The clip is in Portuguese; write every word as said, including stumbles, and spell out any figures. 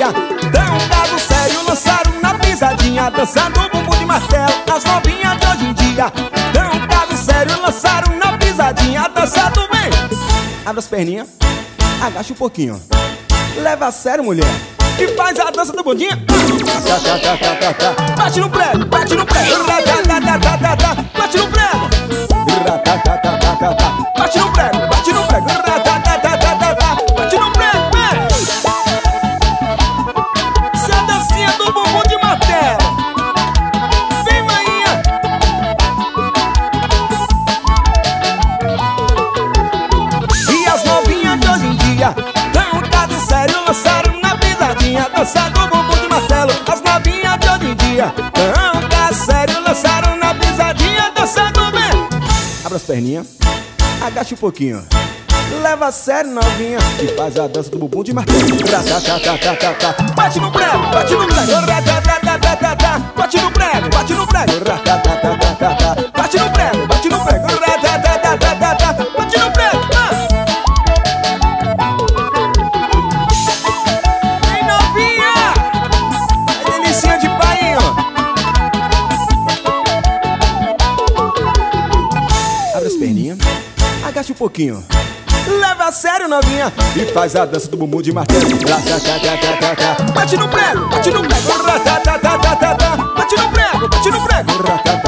dia, dão um caso sério, lançaram na pisadinha, dançando o bumbum de martelo. As novinhas de hoje em dia, dão um caso sério, lançaram na pisadinha, dançando bem. Abre as perninhas, agacha um pouquinho, leva a sério, mulher, e faz a dança do bundinha. Bate no prego, bate no prego, bate no prego, bate no prego, bate no prego, bate no prego, vem. Essa é a dancinha do bumbum de martelo. Vem, maninha. E as novinhas de hoje em dia, dão um caso sério, lançaram na pisadinha, dançando o bumbum de martelo. As novinhas de hoje em dia, dão um caso sério, lançaram na pisadinha, dançando bem. Abra as perninhas, agacha um pouquinho, leva a sério, novinha, e faz a dança do bumbum de martelo. Bate no prego, bate no prego, bate no prego, bate no prego, bate no prego, bate no prego, bate no prego. Vem, novinha, é delicinha de pai, ó. Abre as perninhas, agacha um pouquinho, leva a sério, novinha, e faz a dança do bumbum de martelo. Bate no prego, bate no prego, bate no prego, bate no prego.